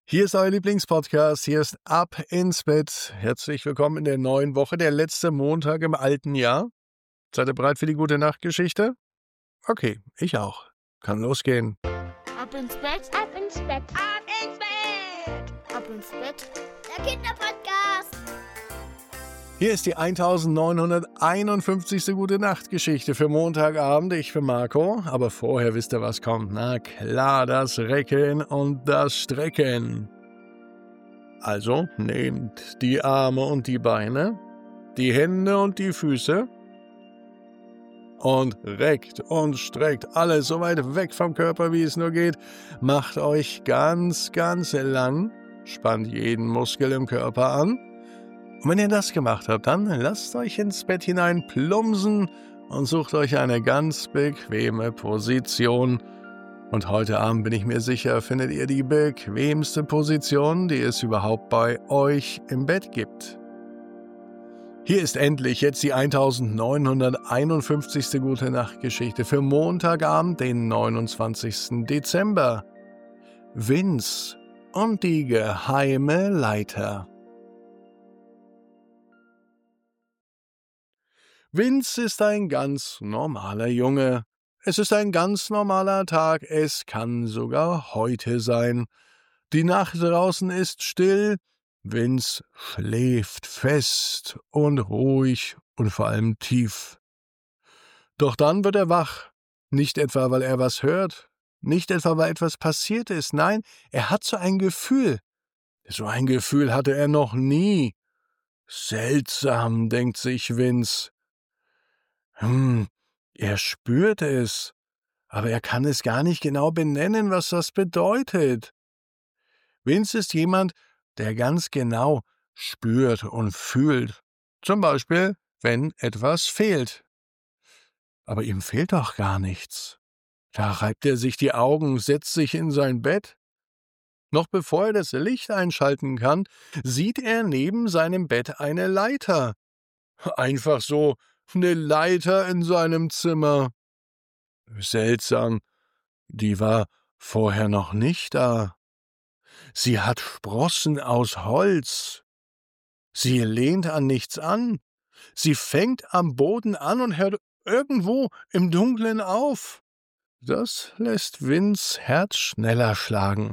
Hier ist euer Lieblingspodcast, hier ist Ab ins Bett. Herzlich willkommen in der neuen Woche, der letzte Montag im alten Jahr. Seid ihr bereit für die gute Nachtgeschichte? Okay, ich auch. Kann losgehen. Ab ins Bett, Ab ins Bett, Ab ins Bett! ab ins Bett. der Kinderpodcast. Hier ist die 1951. Gute Nachtgeschichte für Montagabend. Ich bin Marco, aber vorher wisst ihr, was kommt. Na klar, das Recken und das Strecken. Also nehmt die Arme und die Beine, die Hände und die Füße und reckt und streckt alles so weit weg vom Körper, wie es nur geht. Macht euch ganz, ganz lang, spannt jeden Muskel im Körper an. Und wenn ihr das gemacht habt, dann lasst euch ins Bett hinein plumpsen und sucht euch eine ganz bequeme Position. Und heute Abend, bin ich mir sicher, findet ihr die bequemste Position, die es überhaupt bei euch im Bett gibt. Hier ist endlich jetzt die 1951. Gute Nachtgeschichte für Montagabend, den 29. Dezember. Vince und die geheime Leiter. Vince ist ein ganz normaler Junge. Es ist ein ganz normaler Tag, es kann sogar heute sein. Die Nacht draußen ist still, Vince schläft fest und ruhig und vor allem tief. Doch dann wird er wach, nicht etwa, weil er was hört, nicht etwa, weil etwas passiert ist, nein, er hat so ein Gefühl. So ein Gefühl hatte er noch nie. Seltsam, denkt sich Vince. Er spürt es, aber er kann es gar nicht genau benennen, was das bedeutet. Vince ist jemand, der ganz genau spürt und fühlt. Zum Beispiel, wenn etwas fehlt. Aber ihm fehlt doch gar nichts. Da reibt er sich die Augen, setzt sich in sein Bett. Noch bevor er das Licht einschalten kann, sieht er neben seinem Bett eine Leiter. Einfach so eine Leiter in seinem Zimmer. Seltsam, die war vorher noch nicht da. Sie hat Sprossen aus Holz. Sie lehnt an nichts an. Sie fängt am Boden an und hört irgendwo im Dunkeln auf. Das lässt Vince Herz schneller schlagen.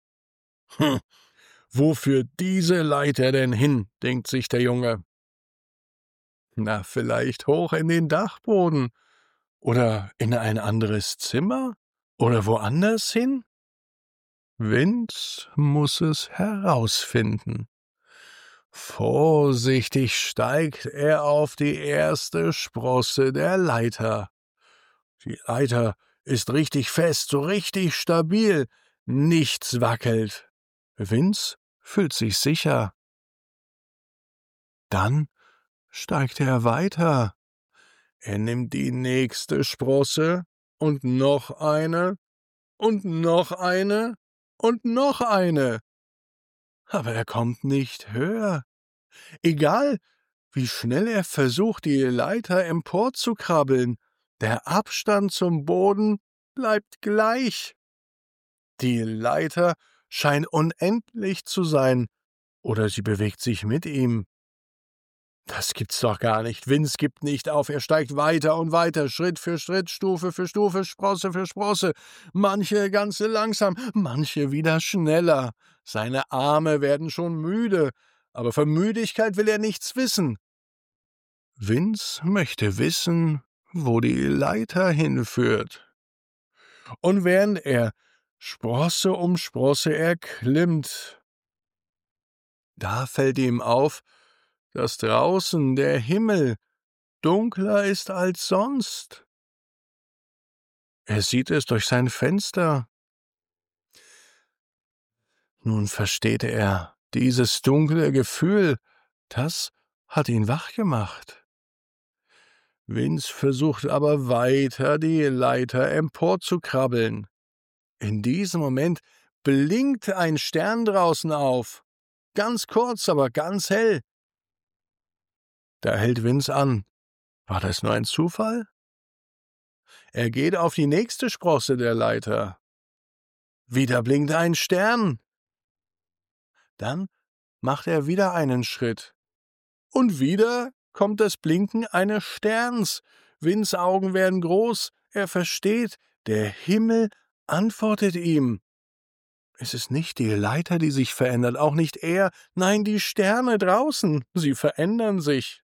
Wo führt diese Leiter denn hin, denkt sich der Junge. Na, vielleicht hoch in den Dachboden oder in ein anderes Zimmer oder woanders hin? Vince muss es herausfinden. Vorsichtig steigt er auf die erste Sprosse der Leiter. Die Leiter ist richtig fest, so richtig stabil, nichts wackelt. Vince fühlt sich sicher. Dann steigt er weiter. Er nimmt die nächste Sprosse und noch eine und noch eine und noch eine. Aber er kommt nicht höher. Egal, wie schnell er versucht, die Leiter emporzukrabbeln, der Abstand zum Boden bleibt gleich. Die Leiter scheint unendlich zu sein, oder sie bewegt sich mit ihm. Das gibt's doch gar nicht. Vince gibt nicht auf. Er steigt weiter und weiter, Schritt für Schritt, Stufe für Stufe, Sprosse für Sprosse. Manche ganz langsam, manche wieder schneller. Seine Arme werden schon müde, aber von Müdigkeit will er nichts wissen. Vince möchte wissen, wo die Leiter hinführt. Und während er Sprosse um Sprosse erklimmt, da fällt ihm auf, dass draußen der Himmel dunkler ist als sonst. Er sieht es durch sein Fenster. Nun versteht er, dieses dunkle Gefühl, das hat ihn wach gemacht. Vince versucht aber weiter, die Leiter emporzukrabbeln. In diesem Moment blinkt ein Stern draußen auf. Ganz kurz, aber ganz hell. Da hält Vince an. War das nur ein Zufall? Er geht auf die nächste Sprosse der Leiter. Wieder blinkt ein Stern. Dann macht er wieder einen Schritt. Und wieder kommt das Blinken eines Sterns. Vince Augen werden groß, er versteht, der Himmel antwortet ihm. Es ist nicht die Leiter, die sich verändert, auch nicht er, nein, die Sterne draußen, sie verändern sich.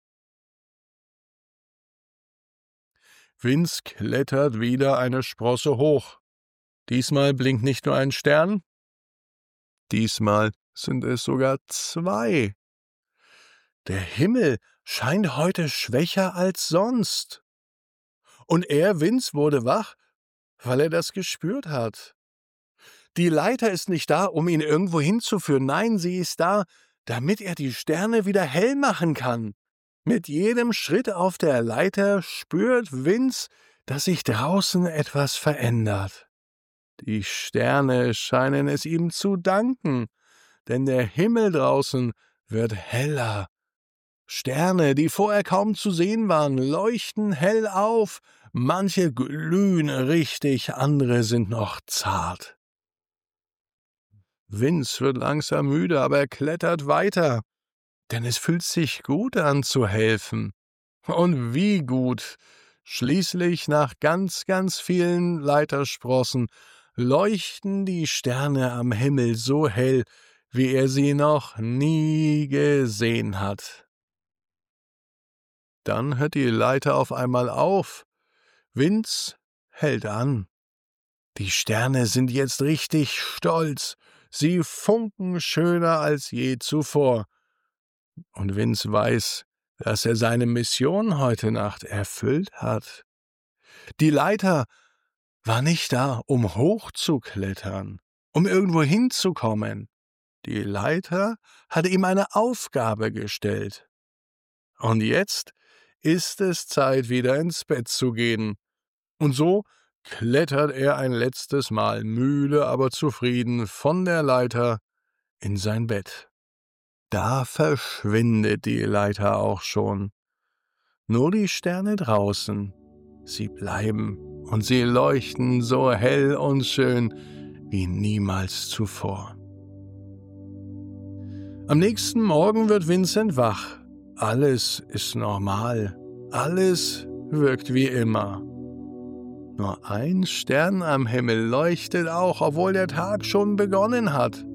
Vince klettert wieder eine Sprosse hoch. Diesmal blinkt nicht nur ein Stern, diesmal sind es sogar 2. Der Himmel scheint heute schwächer als sonst. Und er, Vince, wurde wach, weil er das gespürt hat. Die Leiter ist nicht da, um ihn irgendwo hinzuführen. Nein, sie ist da, damit er die Sterne wieder hell machen kann. Mit jedem Schritt auf der Leiter spürt Vince, dass sich draußen etwas verändert. Die Sterne scheinen es ihm zu danken, denn der Himmel draußen wird heller. Sterne, die vorher kaum zu sehen waren, leuchten hell auf. Manche glühen richtig, andere sind noch zart. Vince wird langsam müde, aber er klettert weiter, denn es fühlt sich gut an zu helfen. Und wie gut! Schließlich, nach ganz, ganz vielen Leitersprossen, leuchten die Sterne am Himmel so hell, wie er sie noch nie gesehen hat. Dann hört die Leiter auf einmal auf. Vince hält an. Die Sterne sind jetzt richtig stolz. Sie funken schöner als je zuvor. Und Vince weiß, dass er seine Mission heute Nacht erfüllt hat. Die Leiter war nicht da, um hochzuklettern, um irgendwo hinzukommen. Die Leiter hatte ihm eine Aufgabe gestellt. Und jetzt ist es Zeit, wieder ins Bett zu gehen. Und so klettert er ein letztes Mal, müde, aber zufrieden, von der Leiter in sein Bett. Da verschwindet die Leiter auch schon. Nur die Sterne draußen, sie bleiben und sie leuchten so hell und schön wie niemals zuvor. Am nächsten Morgen wird Vincent wach. Alles ist normal, alles wirkt wie immer. Nur ein Stern am Himmel leuchtet auch, obwohl der Tag schon begonnen hat.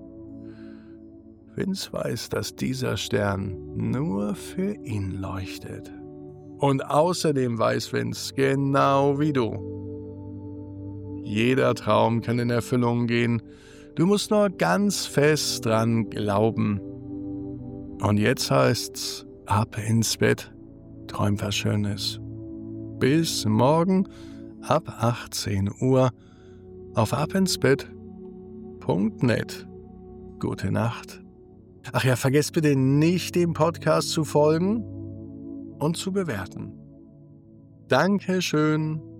Vince weiß, dass dieser Stern nur für ihn leuchtet. Und außerdem weiß Vince, genau wie du, jeder Traum kann in Erfüllung gehen. Du musst nur ganz fest dran glauben. Und jetzt heißt's, ab ins Bett, träum was Schönes. Bis morgen ab 18 Uhr auf abinsbett.net. Gute Nacht. Ach ja, vergesst bitte nicht, dem Podcast zu folgen und zu bewerten. Dankeschön.